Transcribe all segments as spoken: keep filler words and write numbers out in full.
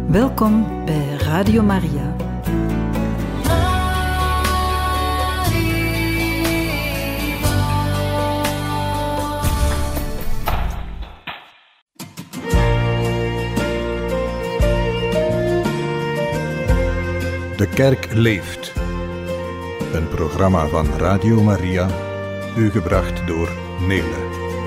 Welkom bij Radio Maria. De Kerk leeft. Een programma van Radio Maria, u gebracht door Nele.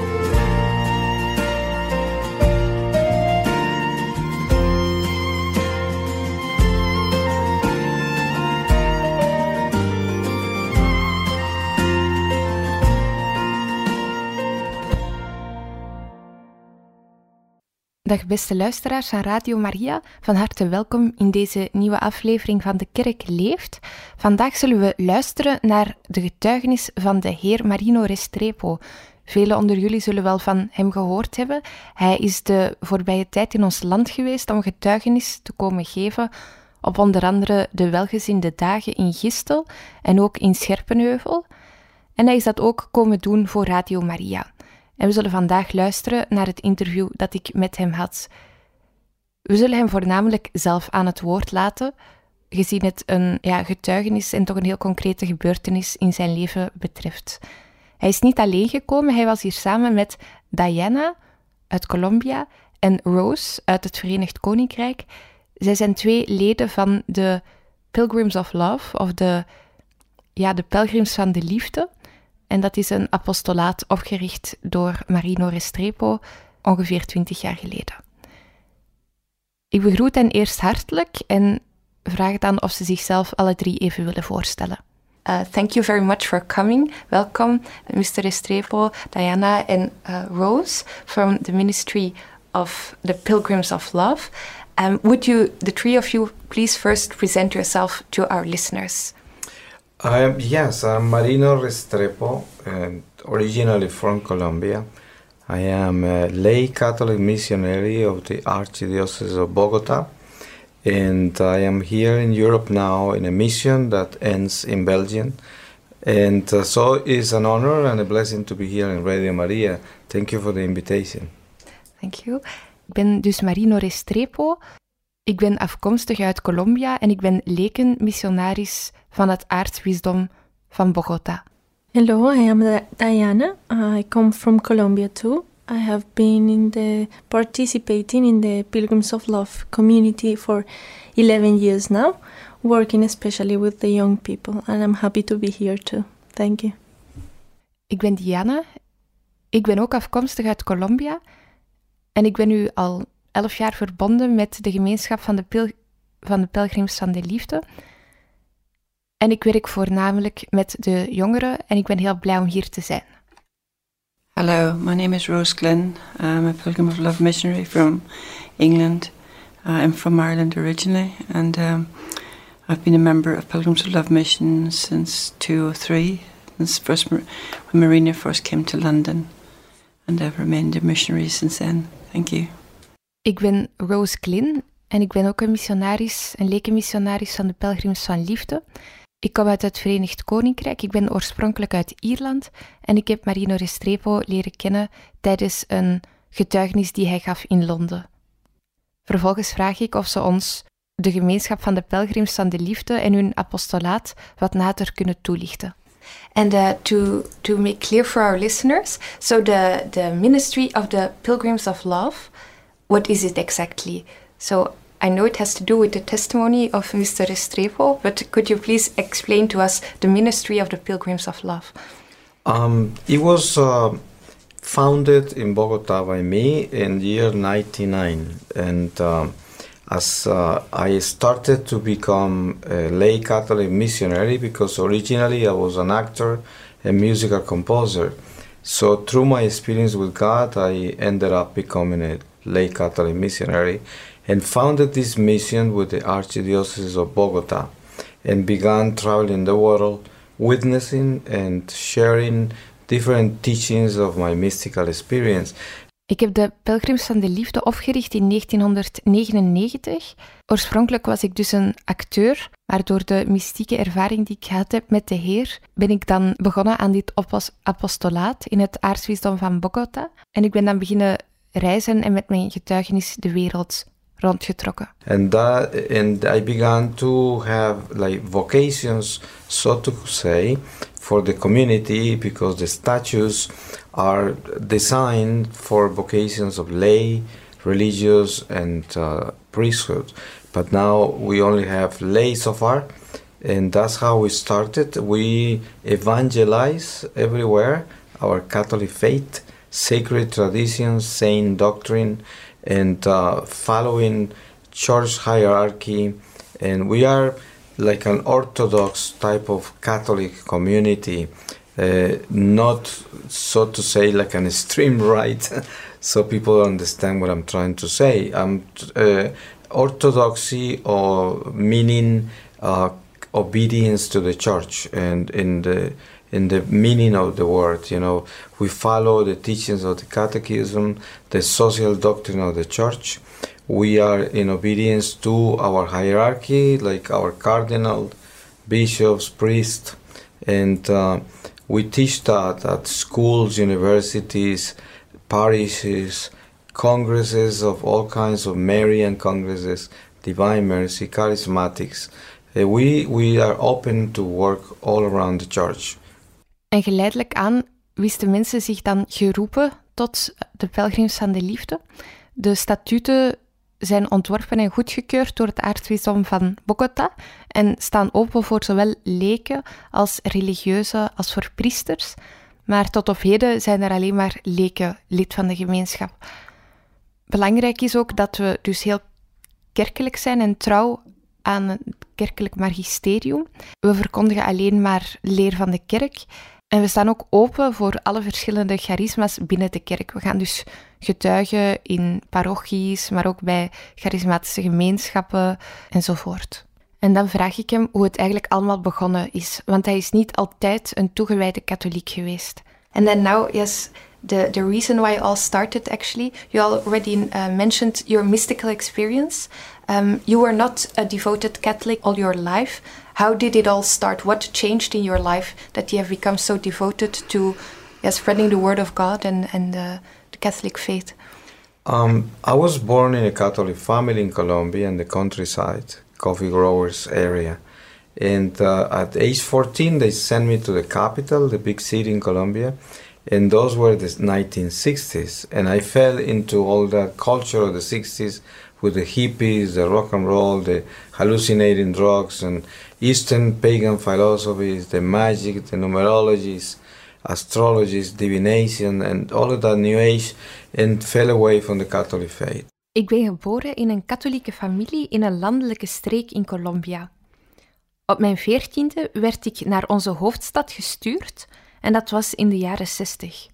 Dag beste luisteraars van Radio Maria, van harte welkom in deze nieuwe aflevering van De Kerk leeft. Vandaag zullen we luisteren naar de getuigenis van de heer Marino Restrepo. Velen onder jullie zullen wel van hem gehoord hebben. Hij is de voorbije tijd in ons land geweest om getuigenis te komen geven op onder andere de welgezinde dagen in Gistel en ook in Scherpenheuvel. En hij is dat ook komen doen voor Radio Maria. En we zullen vandaag luisteren naar het interview dat ik met hem had. We zullen hem voornamelijk zelf aan het woord laten, gezien het een ja, getuigenis en toch een heel concrete gebeurtenis in zijn leven betreft. Hij is niet alleen gekomen, hij was hier samen met Diana uit Colombia en Rose uit het Verenigd Koninkrijk. Zij zijn twee leden van de Pilgrims of Love, of de, ja, de Pelgrims van de Liefde. En dat is een apostolaat opgericht door Marino Restrepo ongeveer twintig jaar geleden. Ik begroet hen eerst hartelijk en vraag dan of ze zichzelf alle drie even willen voorstellen. Uh, thank you very much for coming. Welcome, mister Restrepo, Diana and uh, Rose from the Ministry of the Pilgrims of Love. Um, would you, the three of you, please first present yourself to our listeners? Um, yes, I'm Marino Restrepo, uh, originally from Colombia. I am a lay Catholic missionary of the Archdiocese of Bogota, and I am here in Europe now in a mission that ends in Belgium. And uh, so it's an honor and a blessing to be here in Radio Maria. Thank you for the invitation. Thank you. Ik ben dus Marino Restrepo. Ik ben afkomstig uit Colombia en ik ben lekenmissionaris van het aartsbisdom van Bogota. Hello, I am Diana. I come from Colombia too. I have been in the participating in the Pilgrims of Love community for eleven years now, working especially with the young people, and I'm happy to be here too. Thank you. Ik ben Diana. Ik ben ook afkomstig uit Colombia en ik ben nu al elf jaar verbonden met de gemeenschap van de, pil- van de Pelgrims van de Liefde. En ik werk voornamelijk met de jongeren en ik ben heel blij om hier te zijn. Hello, my name is Rose Glenn. I'm a Pilgrim of Love missionary from England. Uh, I'm from Ireland originally, and um, I've been a member of Pilgrims of Love Mission since two thousand three, since first when Marina first came to London, and I've remained a missionary since then. Thank you. Ik ben Rose Glynn en ik ben ook een missionaris, een lekenmissionaris van de Pelgrims van Liefde. Ik kom uit het Verenigd Koninkrijk, ik ben oorspronkelijk uit Ierland en ik heb Marino Restrepo leren kennen tijdens een getuigenis die hij gaf in Londen. Vervolgens vraag ik of ze ons de gemeenschap van de Pelgrims van de Liefde en hun apostolaat wat nader kunnen toelichten. And uh, to, to make clear for our listeners, so the, the Ministry of the Pilgrims of Love, what is it exactly? So I know it has to do with the testimony of mister Restrepo, but could you please explain to us the Ministry of the Pilgrims of Love? Um, it was uh, founded in Bogota by me in the year ninety-nine, and um, as uh, I started to become a lay Catholic missionary, because originally I was an actor and musical composer. So through my experience with God, I ended up becoming a lay Catholic missionary and founded this mission with the Archdiocese of Bogota and began traveling the world, witnessing and sharing different teachings of my mystical experience. Ik heb de Pelgrims van de Liefde opgericht in negentienhonderdnegenennegentig. Oorspronkelijk was ik dus een acteur, maar door de mystieke ervaring die ik gehad heb met de Heer, ben ik dan begonnen aan dit apostolaat in het aartsbisdom van Bogota. En ik ben dan beginnen reizen en met mijn getuigenis de wereld rondgetrokken. And that, and I began to have like vocations, so to say, for the community, because the statues are designed for vocations of lay, religious, and uh, priesthood. But now we only have lay so far, and that's how we started. We evangelize everywhere our Catholic faith, sacred traditions, saint doctrine, and uh, following church hierarchy. And we are like an Orthodox type of Catholic community, uh, not, so to say, like an extreme right, so people understand what I'm trying to say. Um, uh, orthodoxy, or meaning uh, obedience to the church, and in the in the meaning of the word, you know, we follow the teachings of the Catechism, the social doctrine of the church. We are in obedience to our hierarchy, like our cardinal, bishops, priests, and uh, we teach that at schools, universities, parishes, congresses of all kinds of Marian congresses, Divine Mercy, Charismatics. Uh, we, we are open to work all around the church. En geleidelijk aan wisten mensen zich dan geroepen tot de pelgrims van de liefde. De statuten zijn ontworpen en goedgekeurd door het aartsbisdom van Bogota en staan open voor zowel leken als religieuzen als voor priesters. Maar tot op heden zijn er alleen maar leken lid van de gemeenschap. Belangrijk is ook dat we dus heel kerkelijk zijn en trouw aan het kerkelijk magisterium. We verkondigen alleen maar leer van de kerk. En we staan ook open voor alle verschillende charisma's binnen de kerk. We gaan dus getuigen in parochies, maar ook bij charismatische gemeenschappen enzovoort. En dan vraag ik hem hoe het eigenlijk allemaal begonnen is, want hij is niet altijd een toegewijde katholiek geweest. And then now, yes, the, the reason why it all started actually, you already uh, mentioned your mystical experience. Um, you were not a devoted Catholic all your life. How did it all start? What changed in your life that you have become so devoted to yeah, spreading the word of God and, and uh, the Catholic faith? Um, I was born in a Catholic family in Colombia, in the countryside, coffee growers area. And uh, at age fourteen, they sent me to the capital, the big city in Colombia. And those were the nineteen sixties. And I fell into all that culture of the sixties with the hippies, the rock and roll, the hallucinating drugs, and Eastern pagan philosophies, the magic, the numerologies, astrologies, divination, and all of that New Age, and fell away from the Catholic faith. Ik ben geboren in een katholieke familie in een landelijke streek in Colombia. Op mijn veertiende werd ik naar onze hoofdstad gestuurd en dat was in de jaren zestig.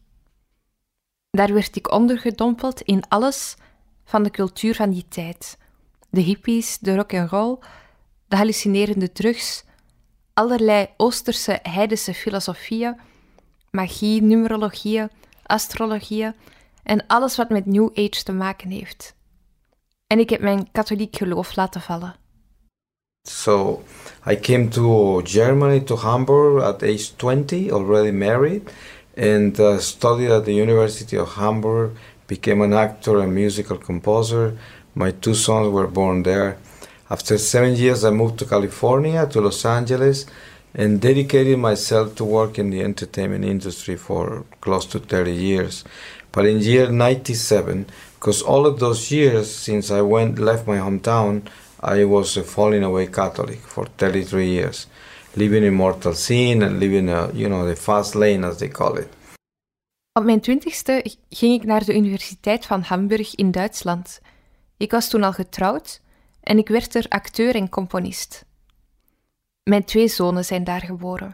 Daar werd ik ondergedompeld in alles van de cultuur van die tijd. De hippies, de rock'n'roll, de hallucinerende drugs, allerlei Oosterse heidense filosofieën, magie, numerologieën, astrologieën en alles wat met New Age te maken heeft. En ik heb mijn katholiek geloof laten vallen. So I came to Germany, to Hamburg at age twenty, already married, and uh, studied at the University of Hamburg, became an actor and musical composer. My two sons were born there. After seven years, I moved to California, to Los Angeles, and dedicated myself to work in the entertainment industry for close to thirty years. But in year ninety-seven, because all of those years since I went left my hometown, I was a falling away Catholic for thirty-three years, living in mortal sin and living, a, you know, the fast lane as they call it. Op mijn twintigste ging ik naar de Universiteit van Hamburg in Duitsland. Ik was toen al getrouwd en ik werd er acteur en componist. Mijn twee zonen zijn daar geboren.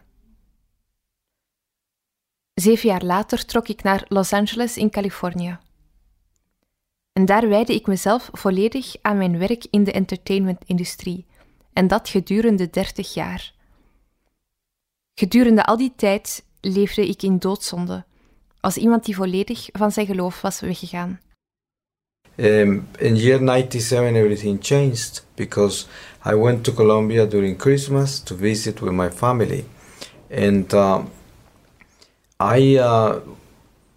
Zeven jaar later trok ik naar Los Angeles in Californië. En daar wijdde ik mezelf volledig aan mijn werk in de entertainmentindustrie. En dat gedurende dertig jaar. Gedurende al die tijd leefde ik in doodzonde, als iemand die volledig van zijn geloof was weggegaan. Um, in year ninety-seven, everything changed because I went to Colombia during Christmas to visit with my family. And uh, I uh,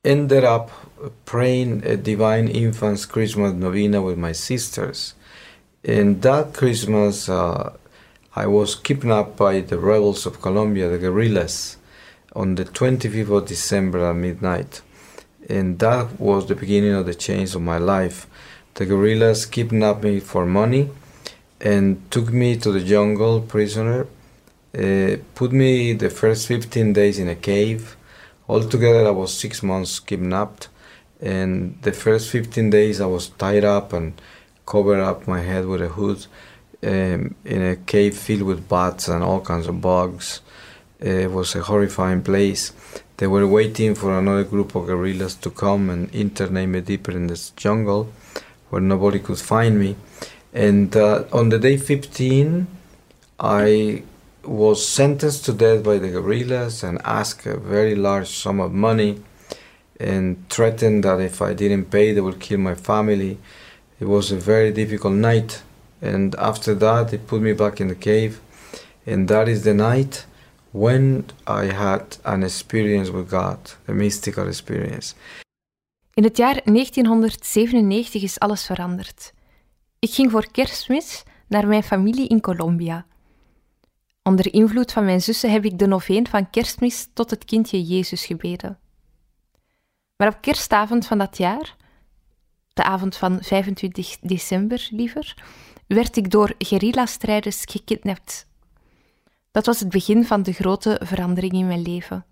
ended up praying a Divine Infants Christmas Novena with my sisters. And that Christmas, uh, I was kidnapped by the rebels of Colombia, the guerrillas, on the twenty-fifth of December at midnight. And that was the beginning of the change of my life. The guerrillas kidnapped me for money and took me to the jungle prisoner, uh, put me the first fifteen days in a cave. Altogether I was six months kidnapped, and the first fifteen days I was tied up and covered up my head with a hood um, in a cave filled with bats and all kinds of bugs. Uh, it was a horrifying place. They were waiting for another group of guerrillas to come and internate me deeper in this jungle where nobody could find me. And uh, on the day fifteen, I was sentenced to death by the guerrillas and asked a very large sum of money and threatened that if I didn't pay, they would kill my family. It was a very difficult night. And after that, they put me back in the cave. And that is the night when I had an experience with God, a mystical experience. In het jaar negentienhonderdzevenennegentig is alles veranderd. Ik ging voor Kerstmis naar mijn familie in Colombia. Onder invloed van mijn zussen heb ik de noveen van Kerstmis tot het kindje Jezus gebeden. Maar op kerstavond van dat jaar, de avond van vijfentwintig december liever, werd ik door guerrilla-strijders gekidnapt. Dat was het begin van de grote verandering in mijn leven.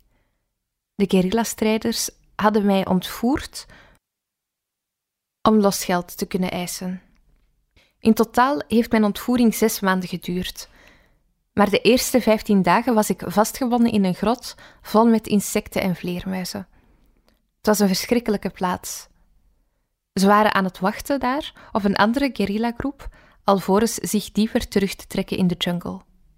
De guerrilla-strijders hadden mij ontvoerd om losgeld te kunnen eisen. In totaal heeft mijn ontvoering zes maanden geduurd. Maar de eerste vijftien dagen was ik vastgebonden in een grot vol met insecten en vleermuizen. Het was een verschrikkelijke plaats. Ze waren aan het wachten daar op een andere guerrillagroep, alvorens zich dieper terug te trekken in de jungle.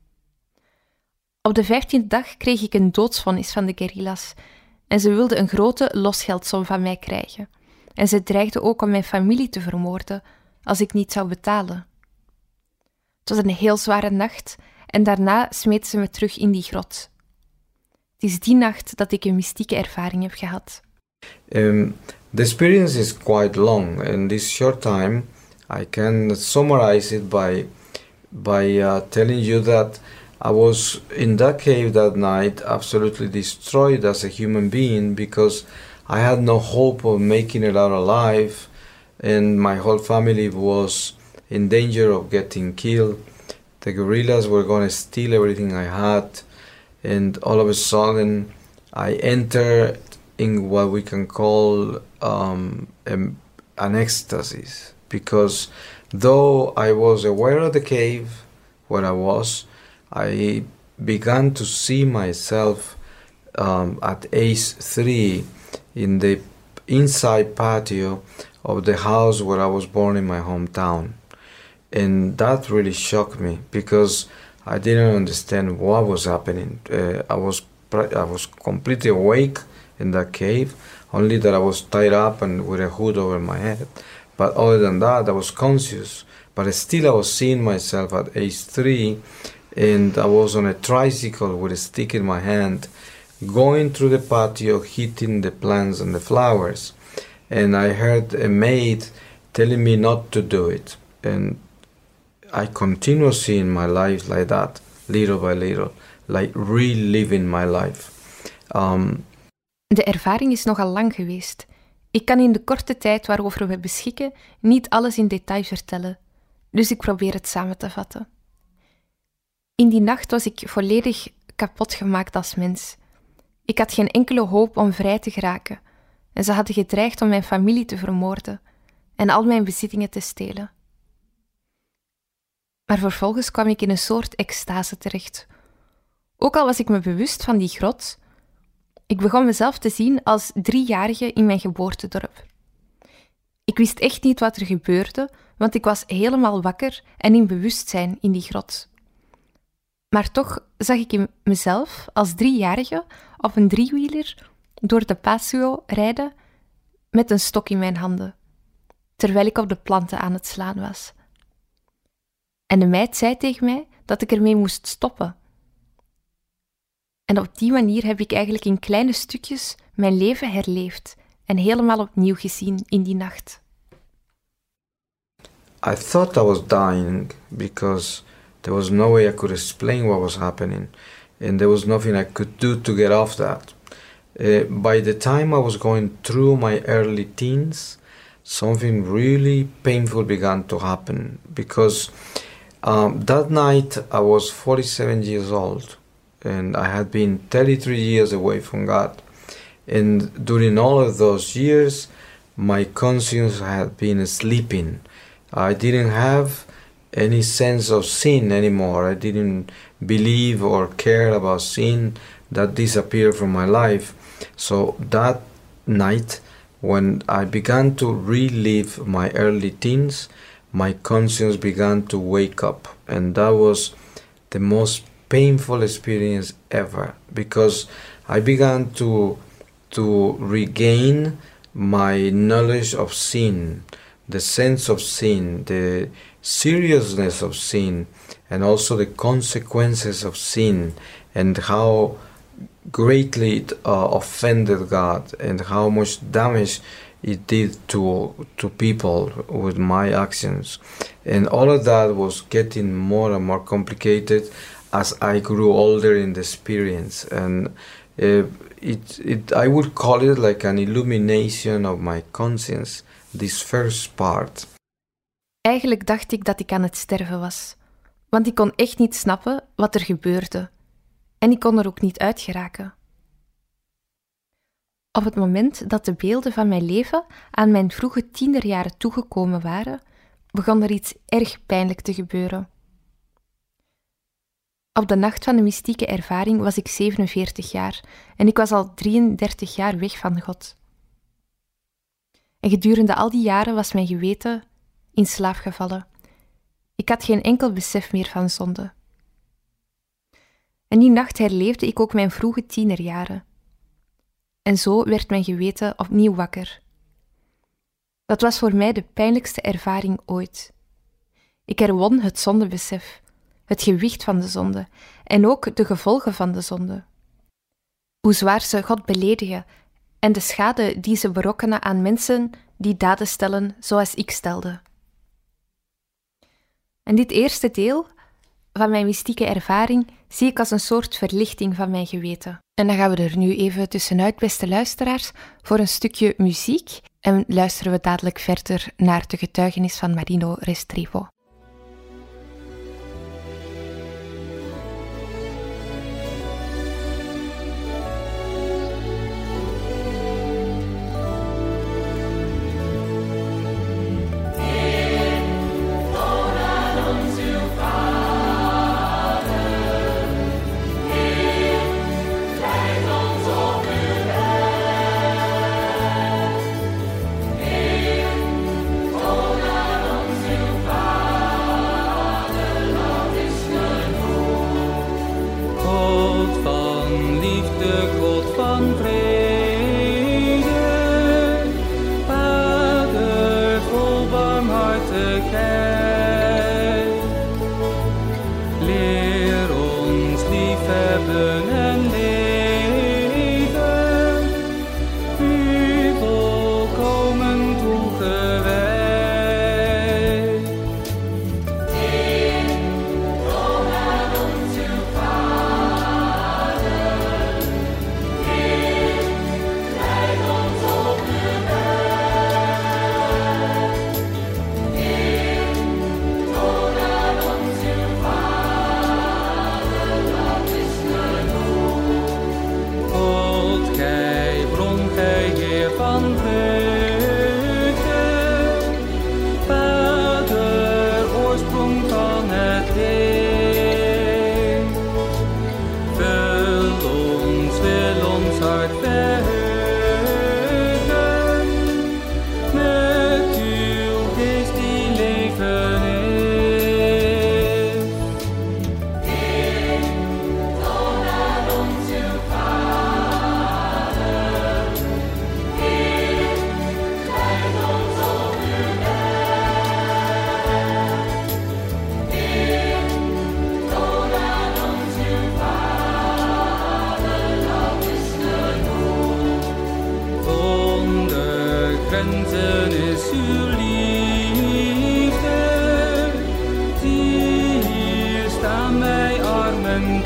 Op de vijftiende dag kreeg ik een doodsvonnis van de guerrillas en ze wilden een grote losgeldsom van mij krijgen. En ze dreigden ook om mijn familie te vermoorden als ik niet zou betalen. Het was een heel zware nacht en daarna smeten ze me terug in die grot. Het is die nacht dat ik een mystieke ervaring heb gehad. Um, the experience is quite long. In this short time, I can summarize it by by uh, telling you that I was in that cave that night, absolutely destroyed as a human being because I had no hope of making it out alive, and my whole family was in danger of getting killed. The guerrillas were going to steal everything I had, and all of a sudden I entered in what we can call um, an, an ecstasy, because though I was aware of the cave where I was, I began to see myself um, at age three in the inside patio of the house where I was born in my hometown. And that really shocked me because I didn't understand what was happening. Uh, I was I was completely awake in that cave, only that I was tied up and with a hood over my head. But other than that, I was conscious. But still I was seeing myself at age three, and I was on a tricycle with a stick in my hand, going through the patio, hitting the plants and the flowers. And I heard a maid telling me not to do it. And I continue seeing my life like that, little by little, like reliving my life. Um, De ervaring is nogal lang geweest. Ik kan in de korte tijd waarover we beschikken niet alles in detail vertellen, dus ik probeer het samen te vatten. In die nacht was ik volledig kapot gemaakt als mens. Ik had geen enkele hoop om vrij te geraken en ze hadden gedreigd om mijn familie te vermoorden en al mijn bezittingen te stelen. Maar vervolgens kwam ik in een soort extase terecht. Ook al was ik me bewust van die grot, ik begon mezelf te zien als driejarige in mijn geboortedorp. Ik wist echt niet wat er gebeurde, want ik was helemaal wakker en in bewustzijn in die grot. Maar toch zag ik in mezelf als driejarige op een driewieler door de patio rijden met een stok in mijn handen, terwijl ik op de planten aan het slaan was. En de meid zei tegen mij dat ik ermee moest stoppen. En op die manier heb ik eigenlijk in kleine stukjes mijn leven herleefd en helemaal opnieuw gezien in die nacht. I thought I was dying because there was no way I could explain what was happening, and there was nothing I could do to get off that. Uh, by the time I was going through my early teens, something really painful began to happen, because um, that night I was forty-seven years old, and I had been thirty-three years away from God. And during all of those years, my conscience had been sleeping. I didn't have any sense of sin anymore. I didn't believe or care about sin. That disappeared from my life. So that night, when I began to relive my early teens, my conscience began to wake up. And that was the most painful experience ever, because I began to, to regain my knowledge of sin, the sense of sin, the seriousness of sin, and also the consequences of sin, and how greatly it uh, offended God, and how much damage it did to to people with my actions. And all of that was getting more and more complicated as I grew older in the experience. And uh, it, it, I would call it like an illumination of my conscience, this first part. Eigenlijk dacht ik dat ik aan het sterven was, want ik kon echt niet snappen wat er gebeurde. En ik kon er ook niet uit geraken. Op het moment dat de beelden van mijn leven aan mijn vroege tienerjaren toegekomen waren, begon er iets erg pijnlijk te gebeuren. Op de nacht van de mystieke ervaring was ik zevenenveertig jaar en ik was al drieëndertig jaar weg van God. En gedurende al die jaren was mijn geweten in slaap gevallen. Ik had geen enkel besef meer van zonde. En die nacht herleefde ik ook mijn vroege tienerjaren. En zo werd mijn geweten opnieuw wakker. Dat was voor mij de pijnlijkste ervaring ooit. Ik herwon het zondebesef, het gewicht van de zonde en ook de gevolgen van de zonde. Hoe zwaar ze God beledigen en de schade die ze berokkenen aan mensen die daden stellen zoals ik stelde. En dit eerste deel van mijn mystieke ervaring zie ik als een soort verlichting van mijn geweten. En dan gaan we er nu even tussenuit, beste luisteraars, voor een stukje muziek. En luisteren we dadelijk verder naar de getuigenis van Marino Restrepo. Vater. grenzen is uw liefde. Zie, hier staan wij arm en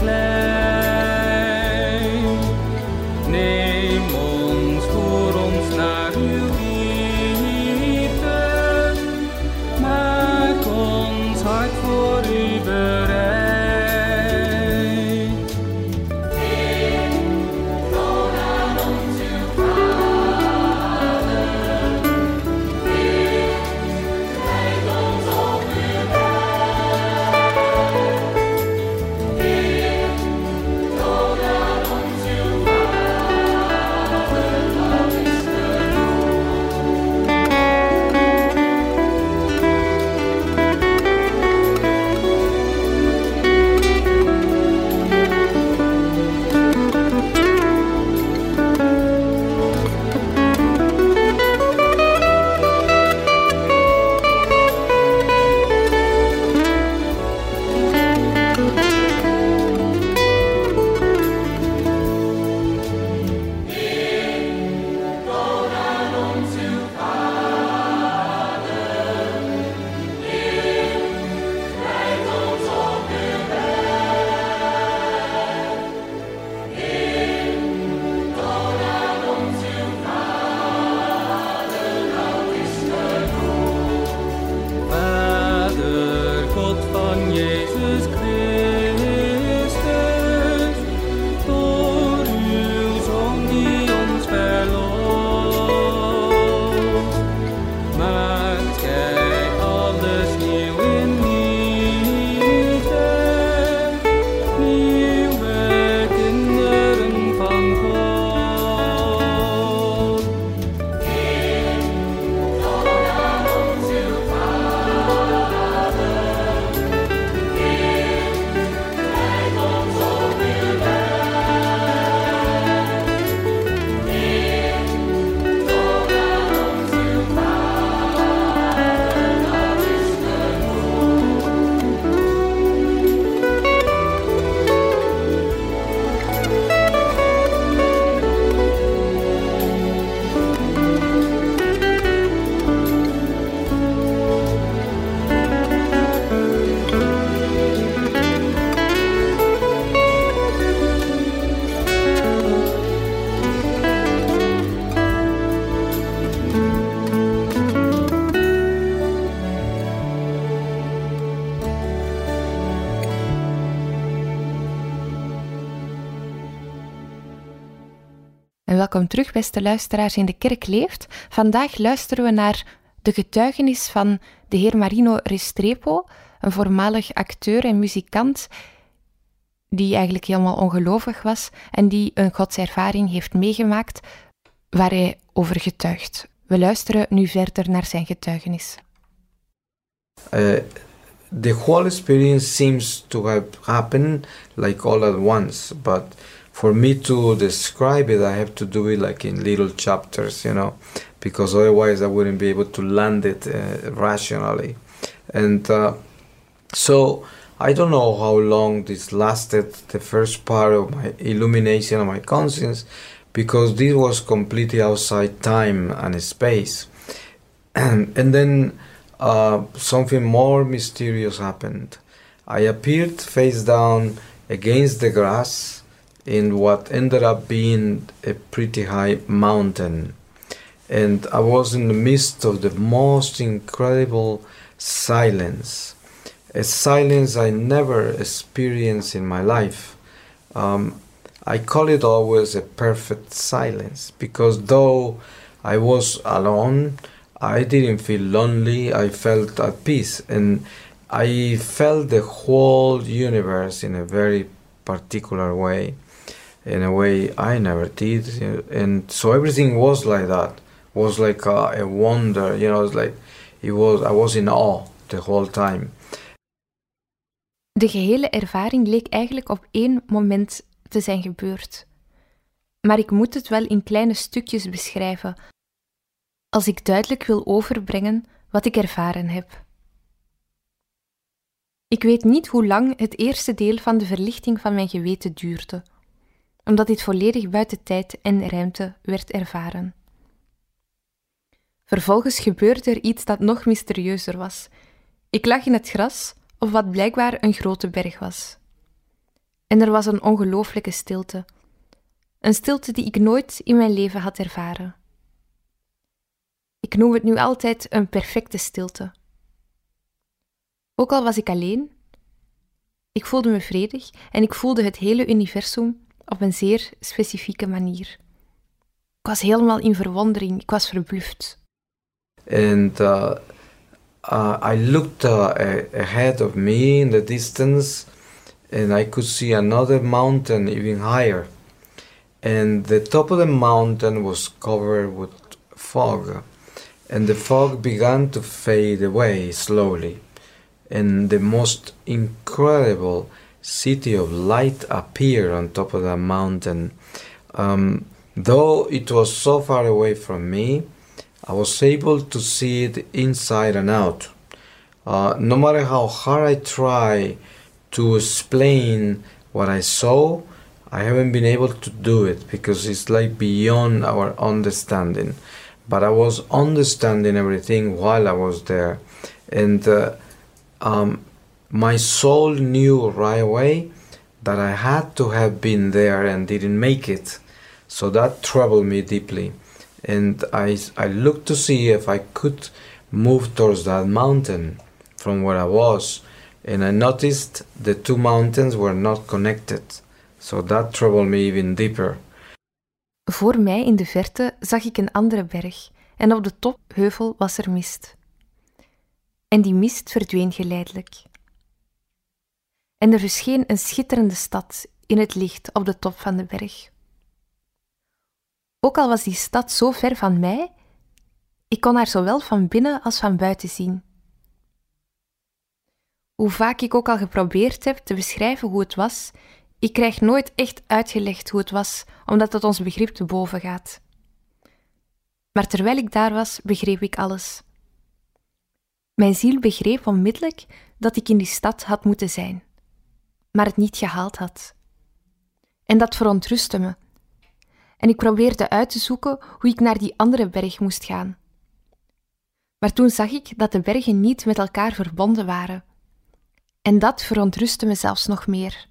klein. Neem ons, voer ons naar uw liefde. Maak ons hart voor u bereid. Welkom terug, beste luisteraars in De Kerk Leeft. Vandaag luisteren we naar de getuigenis van de heer Marino Restrepo, een voormalig acteur en muzikant die eigenlijk helemaal ongelovig was en die een godservaring heeft meegemaakt waar hij over getuigt. We luisteren nu verder naar zijn getuigenis. Uh, the whole experience seems to have happened like all at once, but for me to describe it, I have to do it like in little chapters, you know, because otherwise I wouldn't be able to land it uh, rationally. And uh, so I don't know how long this lasted, the first part of my illumination of my conscience, because this was completely outside time and space. And, and then uh, something more mysterious happened. I appeared face down against the grass in what ended up being a pretty high mountain. And I was in the midst of the most incredible silence, a silence I never experienced in my life. Um, I call it always a perfect silence, because though I was alone, I didn't feel lonely, I felt at peace, and I felt the whole universe in a very particular way, in a way I never did, and so everything was like that, was like a, a wonder, you know, it's like it was, I was in awe the whole time. De gehele ervaring leek eigenlijk op één moment te zijn gebeurd. Maar ik moet het wel in kleine stukjes beschrijven, als ik duidelijk wil overbrengen wat ik ervaren heb. Ik weet niet hoe lang het eerste deel van de verlichting van mijn geweten duurde, omdat dit volledig buiten tijd en ruimte werd ervaren. Vervolgens gebeurde er iets dat nog mysterieuzer was. Ik lag in het gras, op wat blijkbaar een grote berg was. En er was een ongelooflijke stilte. Een stilte die ik nooit in mijn leven had ervaren. Ik noem het nu altijd een perfecte stilte. Ook al was ik alleen, ik voelde me vredig en ik voelde het hele universum op een zeer specifieke manier. Ik was helemaal in verwondering, ik was verbluft. And uh, uh, I looked uh, ahead of me in the distance, and I could see another mountain even higher. And the top of the mountain was covered with fog, and the fog began to fade away slowly. And the most incredible city of light appeared on top of that mountain. Um, though it was so far away from me, I was able to see it inside and out. Uh, no matter how hard I try to explain what I saw, I haven't been able to do it because it's like beyond our understanding. But I was understanding everything while I was there. And uh, um, my soul knew right away that I had to have been there and didn't make it. So that troubled me deeply. And I, I looked to see if I could move towards that mountain from where I was. And I noticed the two mountains were not connected. So that troubled me even deeper. Voor mij in de verte zag ik een andere berg en op de topheuvel was er mist. En die mist verdween geleidelijk. En er verscheen een schitterende stad in het licht op de top van de berg. Ook al was die stad zo ver van mij, ik kon haar zowel van binnen als van buiten zien. Hoe vaak ik ook al geprobeerd heb te beschrijven hoe het was, ik krijg nooit echt uitgelegd hoe het was, omdat het ons begrip te boven gaat. Maar terwijl ik daar was, begreep ik alles. Mijn ziel begreep onmiddellijk dat ik in die stad had moeten zijn, maar het niet gehaald had. En dat verontrustte me. En ik probeerde uit te zoeken hoe ik naar die andere berg moest gaan. Maar toen zag ik dat de bergen niet met elkaar verbonden waren. En dat verontrustte me zelfs nog meer.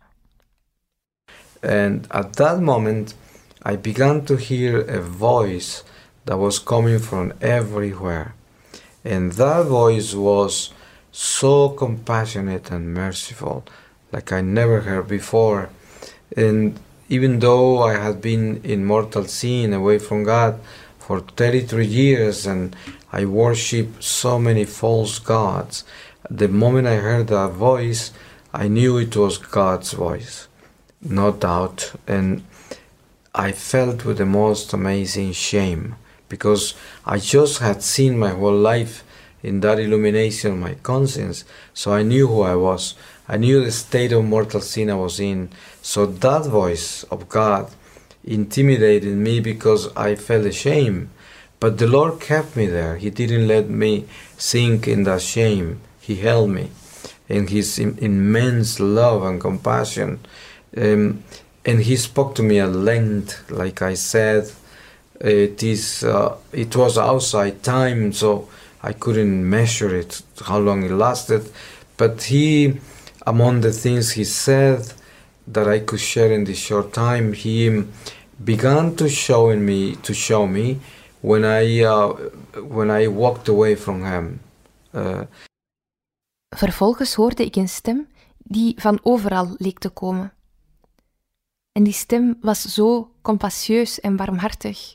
And at that moment, I began to hear a voice that was coming from everywhere. And that voice was so compassionate and merciful, like I never heard before. And even though I had been in mortal sin, away from God, for thirty-three years, and I worshipped so many false gods, the moment I heard that voice, I knew it was God's voice, no doubt. And I felt with the most amazing shame, because I just had seen my whole life in that illumination of my conscience, so I knew who I was. I knew the state of mortal sin I was in. So that voice of God intimidated me because I felt ashamed. But the Lord kept me there. He didn't let me sink in that shame. He held me in His immense love and compassion. Um, and He spoke to me at length, like I said. It is. Uh, it was outside time, so I couldn't measure it, how long it lasted. But He, among the things He said that I could share in this short time, He began to show me to show me when I uh, when I walked away from Him. Uh, Vervolgens hoorde ik een stem die van overal leek te komen. En die stem was zo compassieus en barmhartig.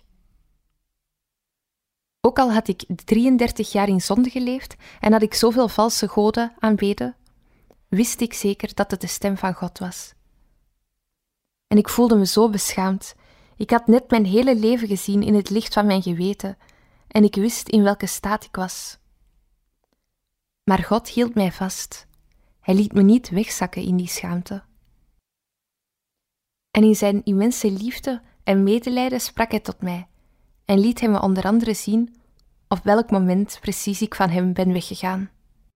Ook al had ik drieëndertig jaar in zonde geleefd en had ik zoveel valse goden aanbeden, wist ik zeker dat het de stem van God was. En ik voelde me zo beschaamd. Ik had net mijn hele leven gezien in het licht van mijn geweten en ik wist in welke staat ik was. Maar God hield mij vast. Hij liet me niet wegzakken in die schaamte. En in zijn immense liefde en medelijden sprak hij tot mij en liet hij me onder andere zien op welk moment precies ik van hem ben weggegaan.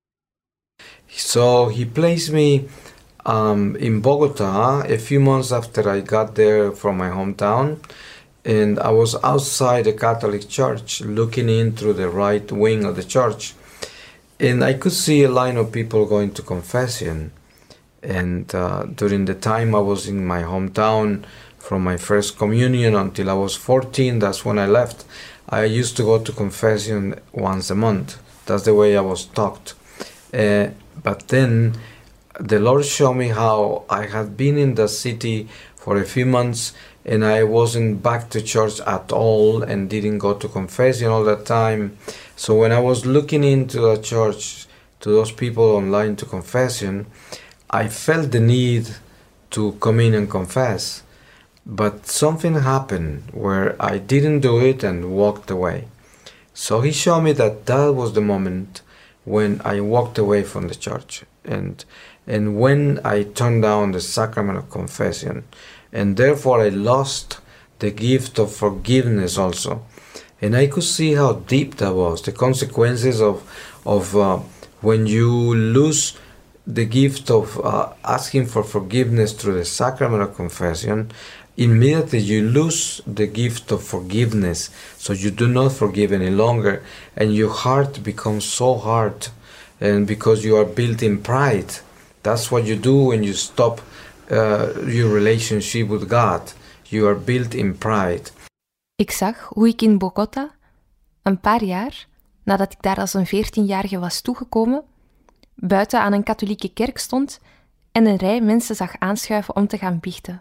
So he placed me um, in Bogota a few months after I got there from my hometown, and I was outside the Catholic Church, looking in through the right wing of the church, and I could see a line of people going to confession. And uh, during the time I was in my hometown, from my first communion until I was fourteen, that's when I left, I used to go to confession once a month. That's the way I was taught. Uh, but then the Lord showed me how I had been in the city for a few months and I wasn't back to church at all and didn't go to confession all that time. So when I was looking into the church, to those people online to confession, I felt the need to come in and confess. But something happened where I didn't do it and walked away. So he showed me that that was the moment when I walked away from the church. And and when I turned down the sacrament of confession. And therefore I lost the gift of forgiveness also. And I could see how deep that was, the consequences of, of uh, when you lose the gift of uh, asking for forgiveness through the sacrament of confession. Immediately you lose the gift of forgiveness, so you do not forgive any longer, and your heart becomes so hard, and because you are built in pride. That's what you do when you stop uh, your relationship with God. You are built in pride. Ik zag hoe ik in Bogota, een paar jaar nadat ik daar als een veertienjarige was toegekomen, buiten aan een katholieke kerk stond en een rij mensen zag aanschuiven om te gaan biechten.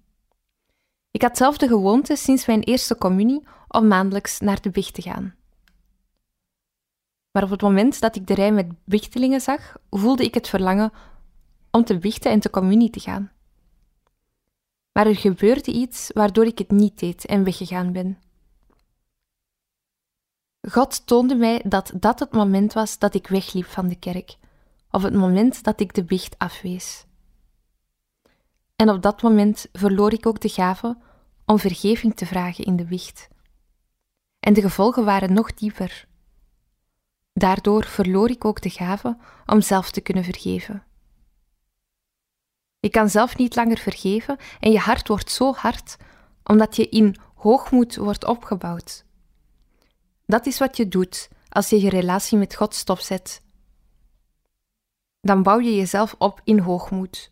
Ik had zelf de gewoonte sinds mijn eerste communie om maandelijks naar de biecht te gaan. Maar op het moment dat ik de rij met bichtelingen zag, voelde ik het verlangen om te biechten en te communie te gaan. Maar er gebeurde iets waardoor ik het niet deed en weggegaan ben. God toonde mij dat dat het moment was dat ik wegliep van de kerk, of het moment dat ik de biecht afwees. En op dat moment verloor ik ook de gave om vergeving te vragen in de biecht. En de gevolgen waren nog dieper. Daardoor verloor ik ook de gave om zelf te kunnen vergeven. Je kan zelf niet langer vergeven en je hart wordt zo hard, omdat je in hoogmoed wordt opgebouwd. Dat is wat je doet als je je relatie met God stopzet. Dan bouw je jezelf op in hoogmoed.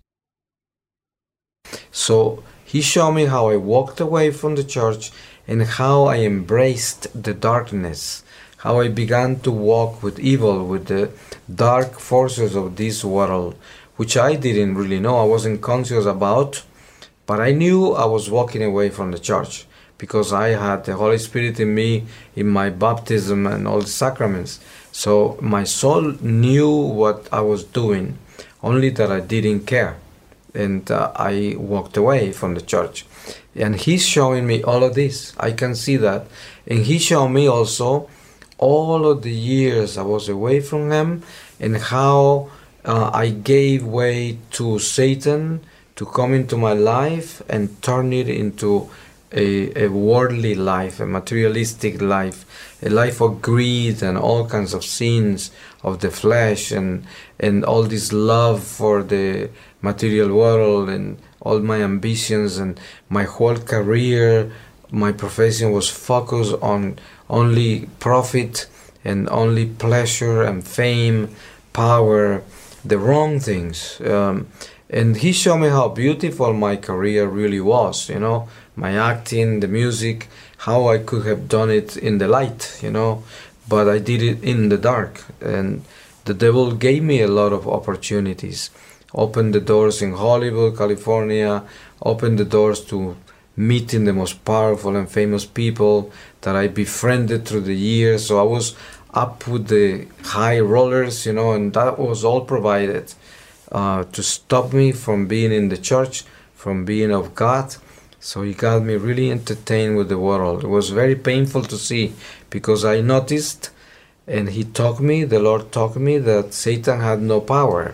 So he showed me how I walked away from the church and how I embraced the darkness, how I began to walk with evil, with the dark forces of this world, which I didn't really know, I wasn't conscious about, but I knew I was walking away from the church because I had the Holy Spirit in me, in my baptism and all the sacraments. So my soul knew what I was doing, only that I didn't care. And uh, I walked away from the church. And he's showing me all of this. I can see that. And he showed me also all of the years I was away from him and how uh, I gave way to Satan to come into my life and turn it into a, a worldly life, a materialistic life, a life of greed and all kinds of sins of the flesh and, and all this love for the material world and all my ambitions and my whole career, my profession was focused on only profit and only pleasure and fame, power, the wrong things. Um, and he showed me how beautiful my career really was, you know, my acting, the music, how I could have done it in the light, you know, but I did it in the dark. And the devil gave me a lot of opportunities. Opened the doors in Hollywood, California, opened the doors to meeting the most powerful and famous people that I befriended through the years. So I was up with the high rollers, you know, and that was all provided uh, to stop me from being in the church, from being of God. So he got me really entertained with the world. It was very painful to see because I noticed and he taught me, the Lord taught me that Satan had no power.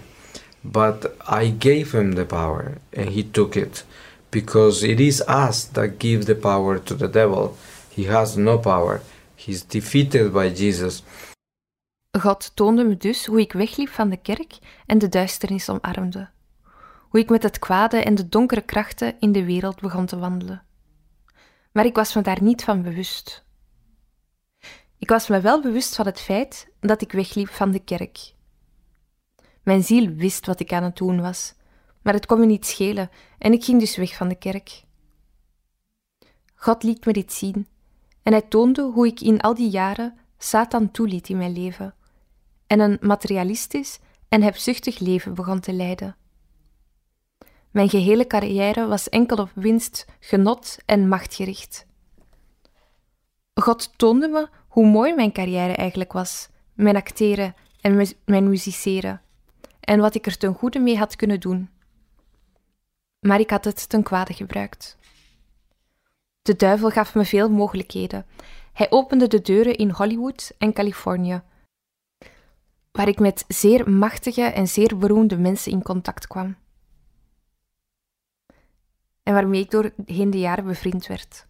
But I gave him the power and he took it because it is us that give the power to the devil. He has no power. He's defeated by Jesus. God toonde me dus hoe ik wegliep van de kerk en de duisternis omarmde. Hoe ik met het kwade en de donkere krachten in de wereld begon te wandelen. maar ik was me daar niet van bewust. Ik was me wel bewust van het feit dat ik wegliep van de kerk. Mijn ziel wist wat ik aan het doen was, maar het kon me niet schelen en ik ging dus weg van de kerk. God liet me dit zien en hij toonde hoe ik in al die jaren Satan toeliet in mijn leven en een materialistisch en hebzuchtig leven begon te leiden. Mijn gehele carrière was enkel op winst, genot en macht gericht. God toonde me hoe mooi mijn carrière eigenlijk was, mijn acteren en mu- mijn musiceren, en wat ik er ten goede mee had kunnen doen. Maar ik had het ten kwade gebruikt. De duivel gaf me veel mogelijkheden. Hij opende de deuren in Hollywood en Californië, waar ik met zeer machtige en zeer beroemde mensen in contact kwam. En waarmee ik doorheen de jaren bevriend werd.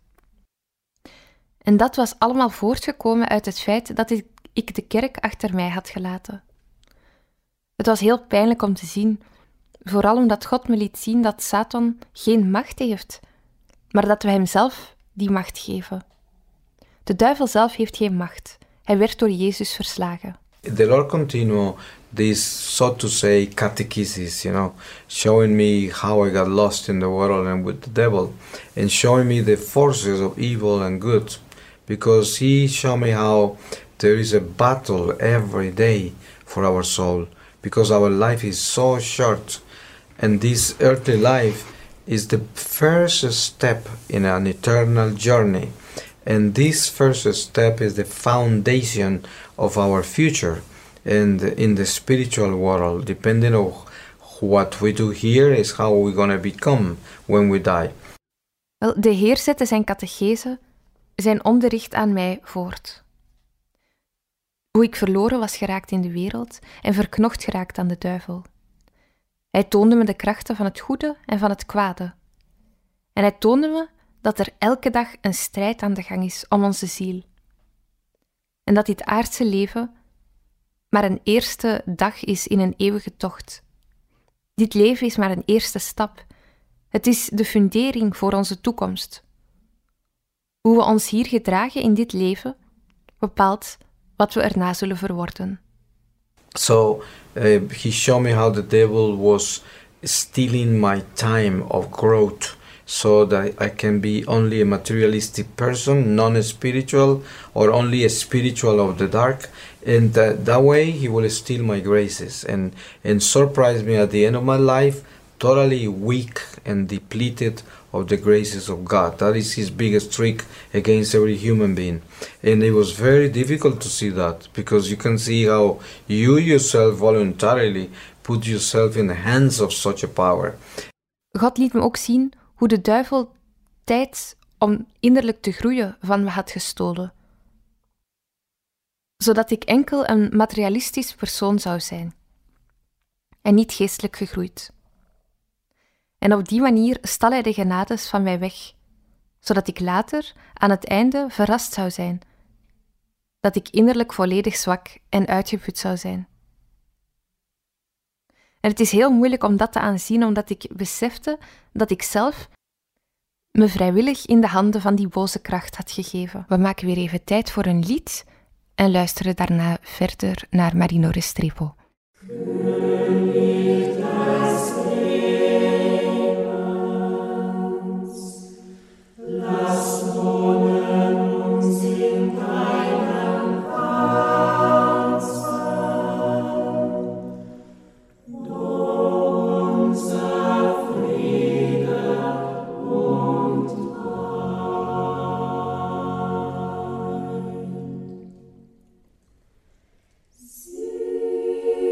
En dat was allemaal voortgekomen uit het feit dat ik, ik de kerk achter mij had gelaten. Het was heel pijnlijk om te zien, vooral omdat God me liet zien dat Satan geen macht heeft, maar dat we hem zelf die macht geven. De duivel zelf heeft geen macht. Hij werd door Jezus verslagen. The Lord continued this, so to say, catechesis, you know, showing me how I got lost in the world and with the devil, and showing me the forces of evil and good, because He showed me how there is a battle every day for our soul, because our life is so short, and this earthly life is the first step in an eternal journey. And this first step is the foundation of our future and in the spiritual world. Depending on what we do here is how we're going to become when we die. Wel, de Heer zette zijn catechese, zijn onderricht aan mij voort. Hoe ik verloren was geraakt in de wereld en verknocht geraakt aan de duivel. Hij toonde me de krachten van het goede en van het kwade. En hij toonde me dat er elke dag een strijd aan de gang is om onze ziel. En dat dit aardse leven maar een eerste dag is in een eeuwige tocht. Dit leven is maar een eerste stap. Het is de fundering voor onze toekomst. Hoe we ons hier gedragen in dit leven bepaalt wat we erna zullen verworden. So uh, he showed me how the devil was stealing my time of growth, so that I can be only a materialistic person, non-spiritual, or only a spiritual of the dark. And that, that way he will steal my graces and, and surprise me at the end of my life, totally weak and depleted of the graces of God. That is his biggest trick against every human being. And it was very difficult to see that, because you can see how you yourself voluntarily put yourself in the hands of such a power. God liet me ook zien hoe de duivel tijd om innerlijk te groeien van me had gestolen, zodat ik enkel een materialistisch persoon zou zijn en niet geestelijk gegroeid. En op die manier stal hij de genades van mij weg, zodat ik later aan het einde verrast zou zijn, dat ik innerlijk volledig zwak en uitgeput zou zijn. En het is heel moeilijk om dat te aanzien, omdat ik besefte dat ik zelf me vrijwillig in de handen van die boze kracht had gegeven. We maken weer even tijd voor een lied en luisteren daarna verder naar Marino Restrepo. See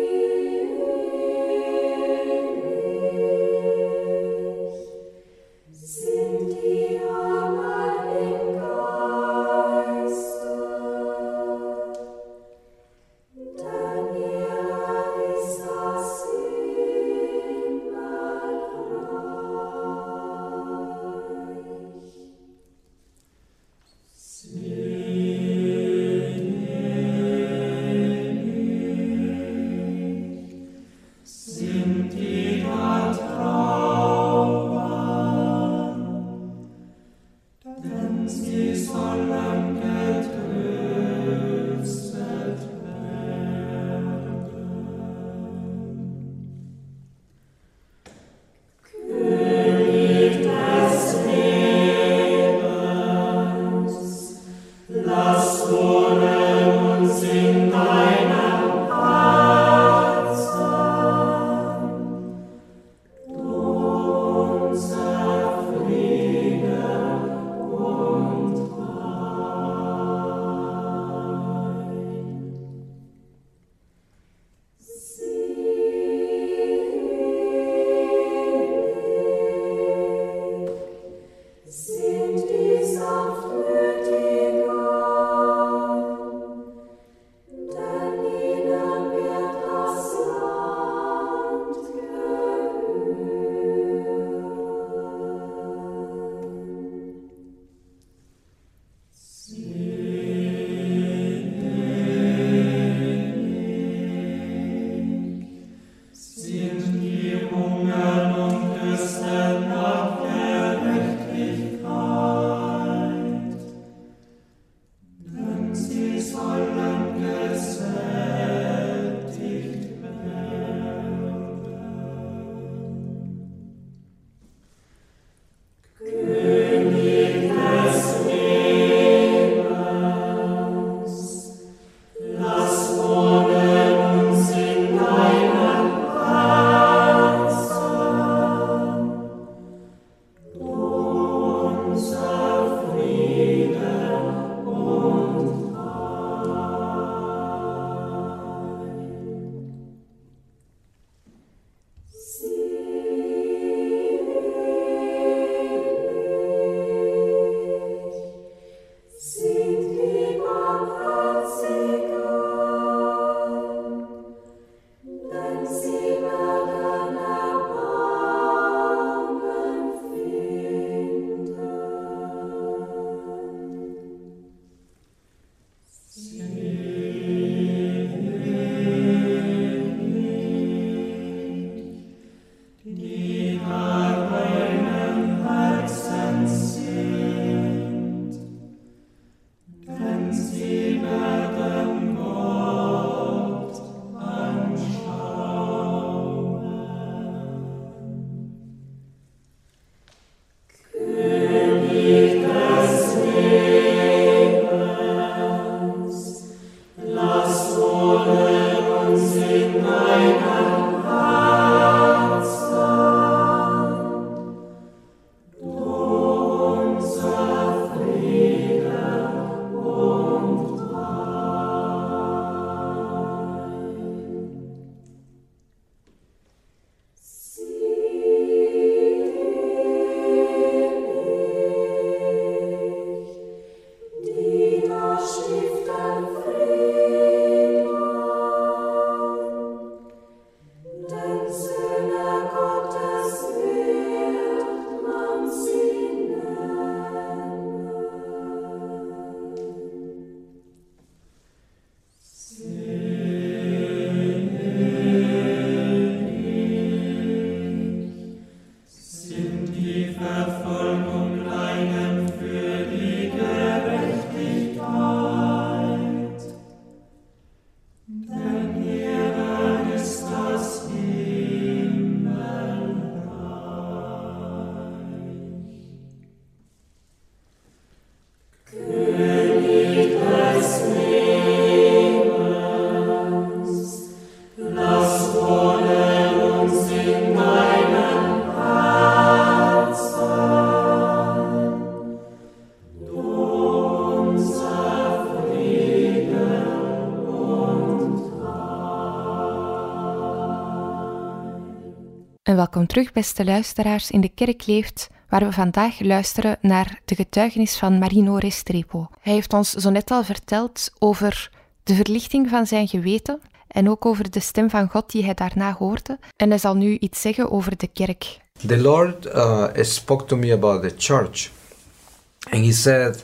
En welkom terug, beste luisteraars, in de Kerk Leeft, waar we vandaag luisteren naar de getuigenis van Marino Restrepo. Hij heeft ons zo net al verteld over de verlichting van zijn geweten en ook over de stem van God die hij daarna hoorde. En hij zal nu iets zeggen over de kerk. The Lord uh, spoke to me about the church, and he said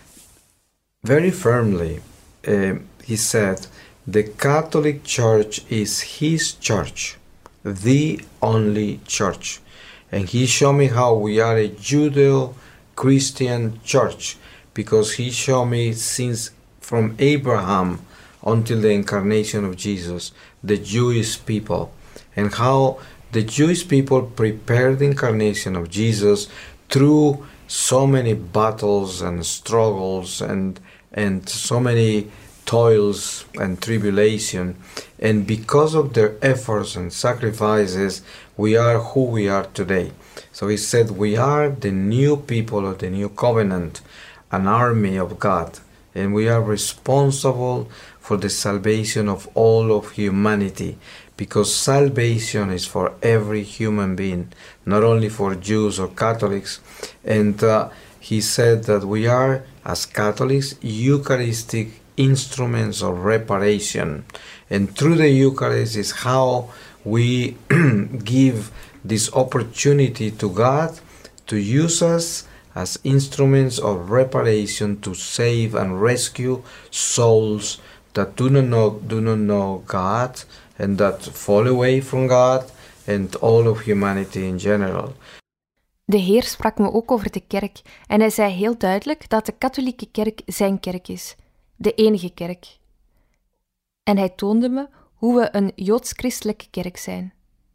very firmly, uh, he said, the Catholic Church is his church, the only church. And he showed me how we are a Judeo-Christian church, because he showed me since from Abraham until the incarnation of Jesus, the Jewish people, and how the Jewish people prepared the incarnation of Jesus through so many battles and struggles and and so many toils and tribulation, and because of their efforts and sacrifices, we are who we are today. So he said we are the new people of the new covenant, an army of God, and we are responsible for the salvation of all of humanity, because salvation is for every human being, not only for Jews or Catholics. And uh, he said that we are, as Catholics, Eucharistic instruments of reparation, and through the Eucharist is how we give this opportunity to God to use us as instruments of reparation to save and rescue souls that do not know, do not know God and that fall away from God and all of humanity in general. De Heer sprak me ook over de kerk en hij zei heel duidelijk dat de katholieke kerk zijn kerk is, de enige kerk. En hij toonde me hoe we een joods-christelijke kerk zijn.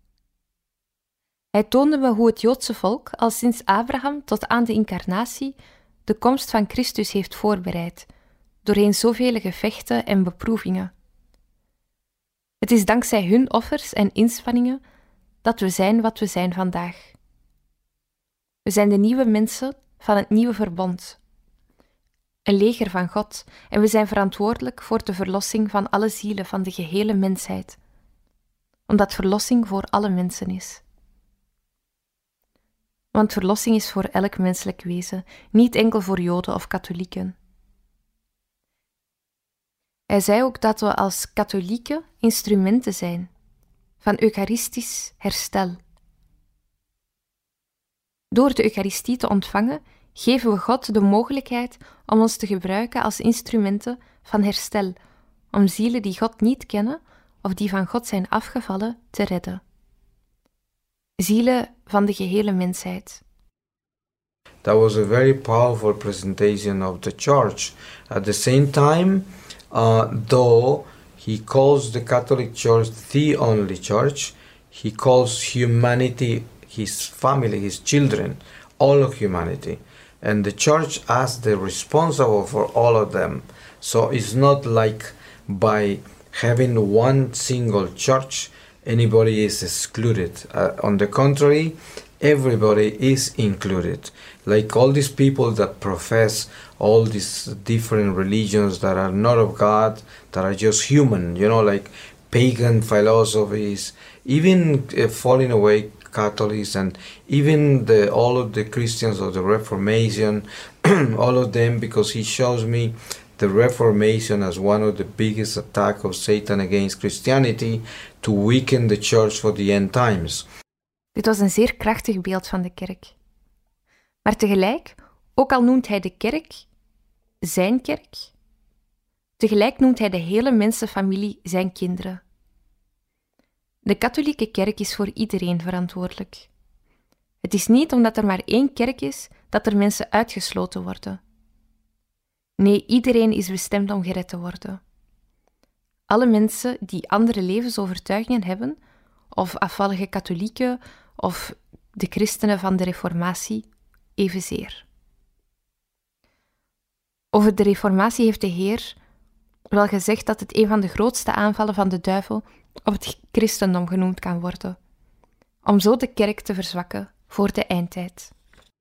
Hij toonde me hoe het Joodse volk al sinds Abraham tot aan de incarnatie de komst van Christus heeft voorbereid, doorheen zoveel gevechten en beproevingen. Het is dankzij hun offers en inspanningen dat we zijn wat we zijn vandaag. We zijn de nieuwe mensen van het nieuwe verbond, een leger van God, en we zijn verantwoordelijk voor de verlossing van alle zielen van de gehele mensheid, omdat verlossing voor alle mensen is. Want verlossing is voor elk menselijk wezen, niet enkel voor Joden of katholieken. Hij zei ook dat we als katholieken instrumenten zijn van eucharistisch herstel. Door de Eucharistie te ontvangen, geven we God de mogelijkheid om ons te gebruiken als instrumenten van herstel, om zielen die God niet kennen of die van God zijn afgevallen te redden. Zielen van de gehele mensheid. That was a very powerful presentation of the church. At the same time, uh, though he calls the Catholic Church the only church, he calls humanity his family, his children, all of humanity. And the church as the responsible for all of them. So it's not like by having one single church, anybody is excluded. Uh, on the contrary, everybody is included. Like all these people that profess all these different religions that are not of God, that are just human, you know, like pagan philosophies, even uh, falling away Catholics, and even the all of the Christians of the Reformation, all of them, because he shows me the Reformation as one of the biggest attacks of Satan against Christianity to weaken the church for the end times. Dit was een zeer krachtig beeld van de kerk. Maar tegelijk, ook al noemt hij de kerk zijn kerk, tegelijk noemt hij de hele mensenfamilie zijn kinderen. De katholieke kerk is voor iedereen verantwoordelijk. Het is niet omdat er maar één kerk is dat er mensen uitgesloten worden. Nee, iedereen is bestemd om gered te worden. Alle mensen die andere levensovertuigingen hebben, of afvallige katholieken, of de christenen van de Reformatie, evenzeer. Over de Reformatie heeft de Heer wel gezegd dat het een van de grootste aanvallen van de duivel op het christendom genoemd kan worden, om zo de kerk te verzwakken voor de eindtijd.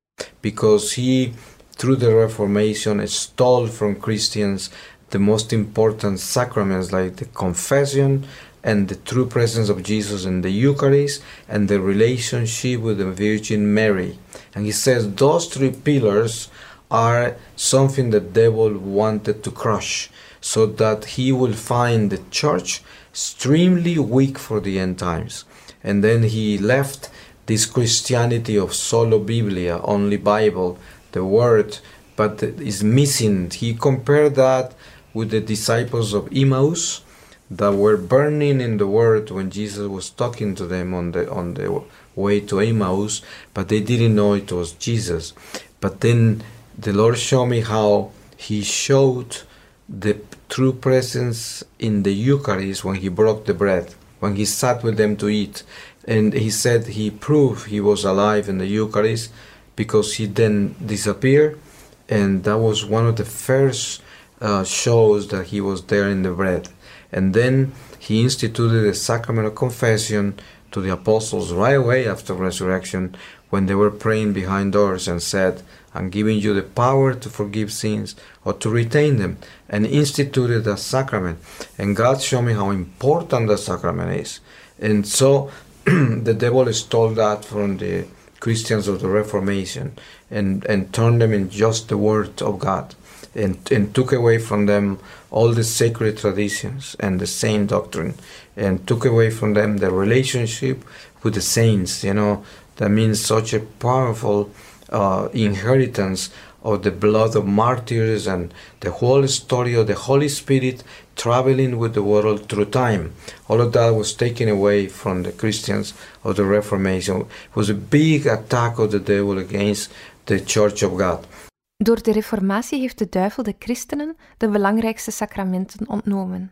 Because he, through the Reformation, stole from Christians the most important sacraments like the confession and the true presence of Jesus in the Eucharist and the relationship with the Virgin Mary. And he says those three pillars are something the devil wanted to crush, so that he will find the church extremely weak for the end times. And then he left this Christianity of solo Biblia, only Bible, the Word, but is missing. He compared that with the disciples of Emmaus that were burning in the Word when Jesus was talking to them on the on the way to Emmaus, but they didn't know it was Jesus. But then the Lord showed me how he showed the true presence in the Eucharist when he broke the bread, when he sat with them to eat. And he said he proved he was alive in the Eucharist because he then disappeared, and that was one of the first uh, shows that he was there in the bread. And then he instituted the sacrament of confession to the apostles right away after resurrection, when they were praying behind doors, and said, "I'm giving you the power to forgive sins or to retain them," and instituted that sacrament. And God showed me how important that sacrament is. And so the devil stole that from the Christians of the Reformation and, and turned them in just the word of God, and, and took away from them all the sacred traditions and the saint doctrine, and took away from them the relationship with the saints. You know, that means such a powerful uh, inheritance of the blood of martyrs and the whole story of the Holy Spirit traveling with the world through time. All of that was taken away from the Christians of the Reformation. It was a big attack of the devil against the Church of God. Door de Reformatie heeft de duivel de christenen de belangrijkste sacramenten ontnomen,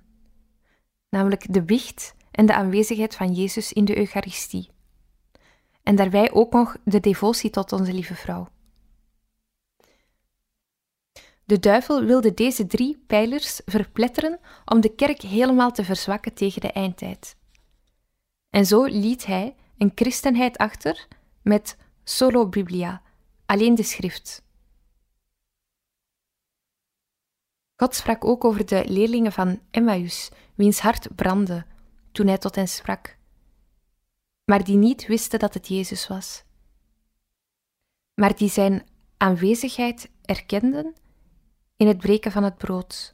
namelijk de biecht en de aanwezigheid van Jezus in de Eucharistie. En daarbij ook nog de devotie tot onze lieve vrouw. De duivel wilde deze drie pijlers verpletteren om de kerk helemaal te verzwakken tegen de eindtijd. En zo liet hij een christenheid achter met solo Biblia, alleen de schrift. God sprak ook over de leerlingen van Emmaus, wiens hart brandde toen hij tot hen sprak, maar die niet wisten dat het Jezus was, maar die zijn aanwezigheid erkenden in het breken van het brood.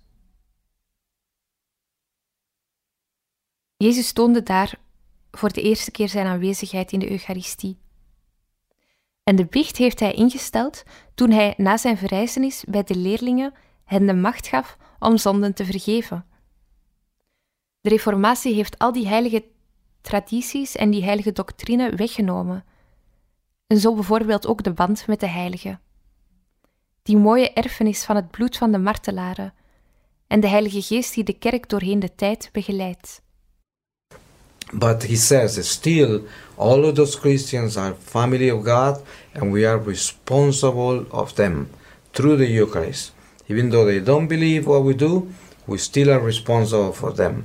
Jezus toonde daar voor de eerste keer zijn aanwezigheid in de Eucharistie. En de biecht heeft hij ingesteld toen hij na zijn verrijzenis bij de leerlingen hen de macht gaf om zonden te vergeven. De Reformatie heeft al die heilige tradities en die heilige doctrine weggenomen. En zo bijvoorbeeld ook de band met de heiligen. Die mooie erfenis van het bloed van de martelaren en de Heilige Geest die de kerk doorheen de tijd begeleidt. But he says, still, all of those Christians are family of God, and we are responsible of them through the Eucharist. Even though they don't believe what we do, we still are responsible for them.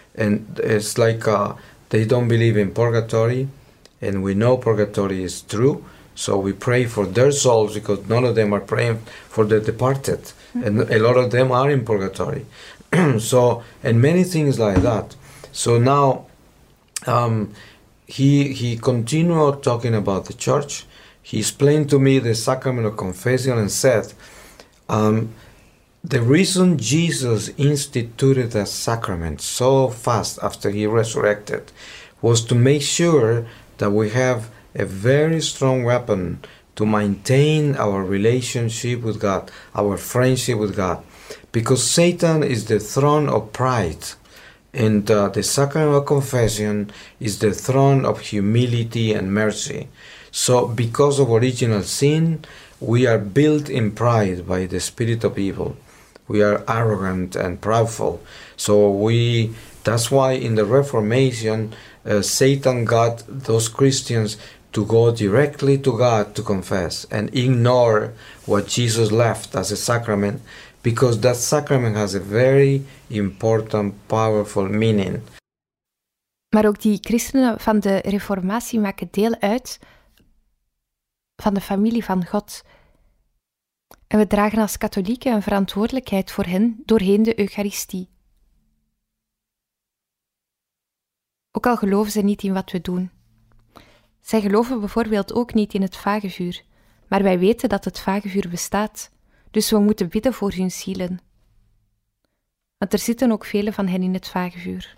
And it's like uh, they don't believe in purgatory, and we know purgatory is true, so we pray for their souls because none of them are praying for the departed, mm-hmm. and a lot of them are in purgatory. So, and many things like that. So now um, he he continued talking about the church. He explained to me the sacrament of confession and said, um, the reason Jesus instituted that sacrament so fast after he resurrected was to make sure that we have a very strong weapon to maintain our relationship with God, our friendship with God. Because Satan is the throne of pride, and uh, the sacrament of confession is the throne of humility and mercy. So because of original sin, we are built in pride by the spirit of evil. We are arrogant and proudful. So we that's why in the Reformation, uh, Satan got those Christians to go directly to God to confess and ignore what Jesus left as a sacrament, because that sacrament has a very important, powerful meaning. Maar ook die christenen van de Reformatie maken deel uit van de familie van God. En we dragen als katholieken een verantwoordelijkheid voor hen doorheen de Eucharistie. Ook al geloven ze niet in wat we doen. Zij geloven bijvoorbeeld ook niet in het vagevuur, maar wij weten dat het vagevuur bestaat, dus we moeten bidden voor hun zielen. Want er zitten ook velen van hen in het vagevuur.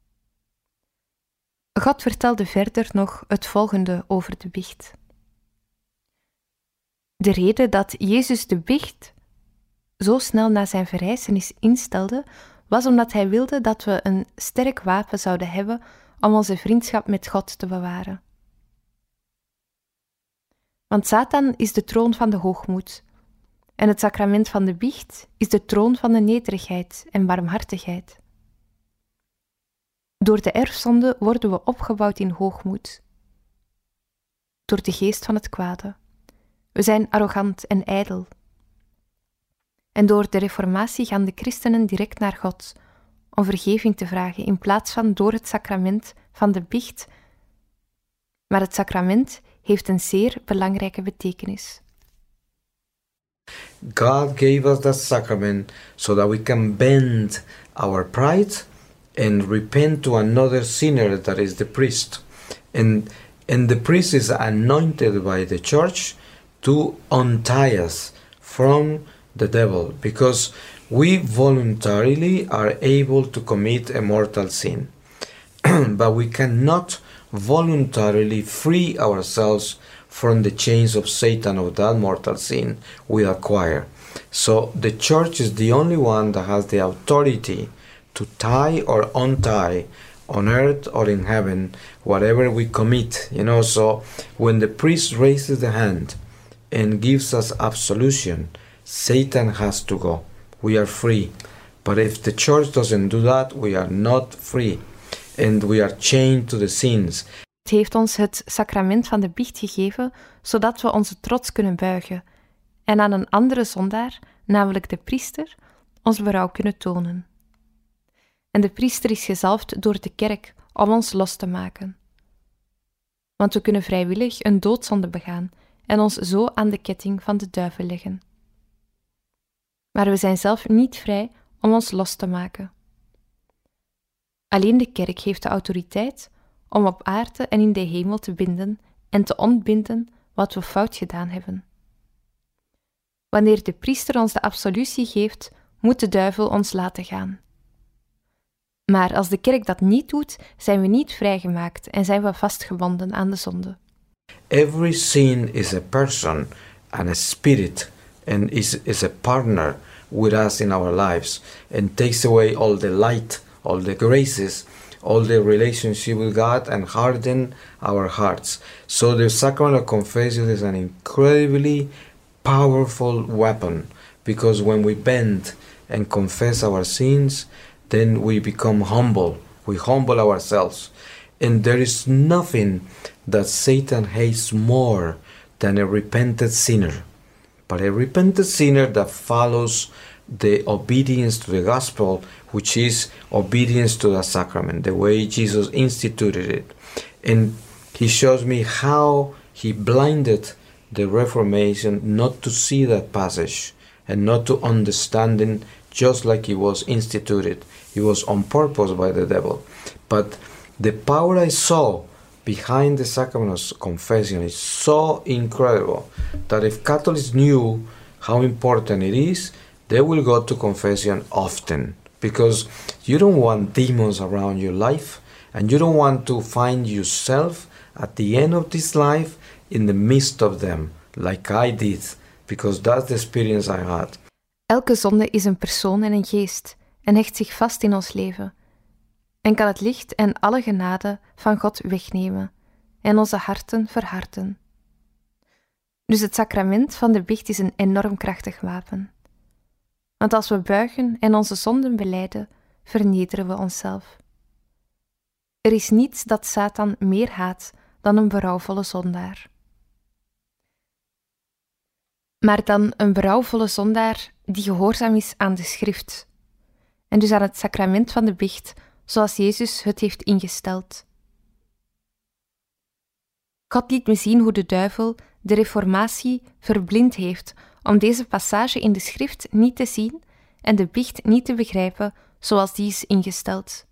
God vertelde verder nog het volgende over de biecht. De reden dat Jezus de biecht zo snel na zijn verrijzenis instelde, was omdat hij wilde dat we een sterk wapen zouden hebben om onze vriendschap met God te bewaren. Want Satan is de troon van de hoogmoed, en het sacrament van de biecht is de troon van de nederigheid en barmhartigheid. Door de erfzonde worden we opgebouwd in hoogmoed, door de geest van het kwade. We zijn arrogant en ijdel. En door de reformatie gaan de christenen direct naar God om vergeving te vragen in plaats van door het sacrament van de biecht. Maar het sacrament heeft een zeer belangrijke betekenis. God gave us that sacrament so that we can bend our pride and repent to another sinner, that is the priest. And, and the priest is anointed by the church to untie us from the devil, because we voluntarily are able to commit a mortal sin. But we cannot voluntarily free ourselves from the chains of Satan, of that mortal sin we acquire. So the church is the only one that has the authority to tie or untie on earth or in heaven whatever we commit. You know, so when the priest raises the hand and gives us absolution, Satan has to go. We are free. But if the church doesn't do that, we are not free. And we are chained to the sins. Het heeft ons het sacrament van de biecht gegeven, zodat we onze trots kunnen buigen en aan een andere zondaar, namelijk de priester, ons berouw kunnen tonen. En de priester is gezalfd door de kerk om ons los te maken. Want we kunnen vrijwillig een doodzonde begaan en ons zo aan de ketting van de duivel leggen. Maar we zijn zelf niet vrij om ons los te maken. Alleen de kerk heeft de autoriteit om op aarde en in de hemel te binden en te ontbinden wat we fout gedaan hebben. Wanneer de priester ons de absolutie geeft, moet de duivel ons laten gaan. Maar als de kerk dat niet doet, zijn we niet vrijgemaakt en zijn we vastgebonden aan de zonde. Every sin is a person and a spirit and is, is a partner with us in our lives and takes away all the light, all the graces, all the relationship with God and harden our hearts. So the sacrament of confession is an incredibly powerful weapon, because when we bend and confess our sins, then we become humble. We humble ourselves. And there is nothing that Satan hates more than a repentant sinner. But a repentant sinner that follows the obedience to the gospel, which is obedience to the sacrament, the way Jesus instituted it. And he shows me how he blinded the Reformation not to see that passage and not to understand it just like it was instituted. It was on purpose by the devil. But the power I saw behind the sacrament of confession is so incredible that if Catholics knew how important it is, they will go to confession often, because you don't want demons around your life, and you don't want to find yourself at the end of this life in the midst of them, like I did, because that's the experience I had. Elke zonde is een persoon en een geest en hecht zich vast in ons leven en kan het licht en alle genade van God wegnemen en onze harten verharden. Dus het sacrament van de biecht is een enorm krachtig wapen. Want als we buigen en onze zonden belijden, vernederen we onszelf. Er is niets dat Satan meer haat dan een berouwvolle zondaar. Maar dan een berouwvolle zondaar die gehoorzaam is aan de schrift en dus aan het sacrament van de biecht, zoals Jezus het heeft ingesteld. God liet me zien hoe de duivel de reformatie verblind heeft om deze passage in de schrift niet te zien en de biecht niet te begrijpen zoals die is ingesteld.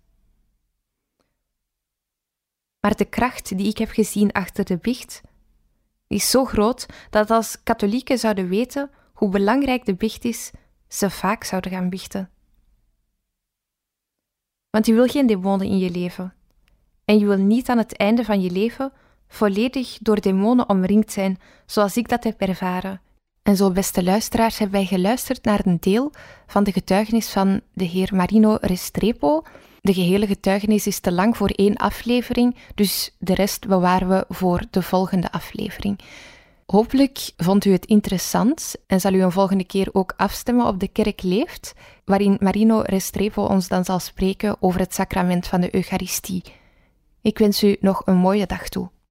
Maar de kracht die ik heb gezien achter de biecht is zo groot dat als katholieken zouden weten hoe belangrijk de biecht is, ze vaak zouden gaan biechten. Want je wil geen demonen in je leven. En je wil niet aan het einde van je leven volledig door demonen omringd zijn, zoals ik dat heb ervaren. En zo, beste luisteraars, hebben wij geluisterd naar een deel van de getuigenis van de heer Marino Restrepo. De gehele getuigenis is te lang voor één aflevering, dus de rest bewaren we voor de volgende aflevering. Hopelijk vond u het interessant en zal u een volgende keer ook afstemmen op De Kerk Leeft, waarin Marino Restrepo ons dan zal spreken over het sacrament van de Eucharistie. Ik wens u nog een mooie dag toe.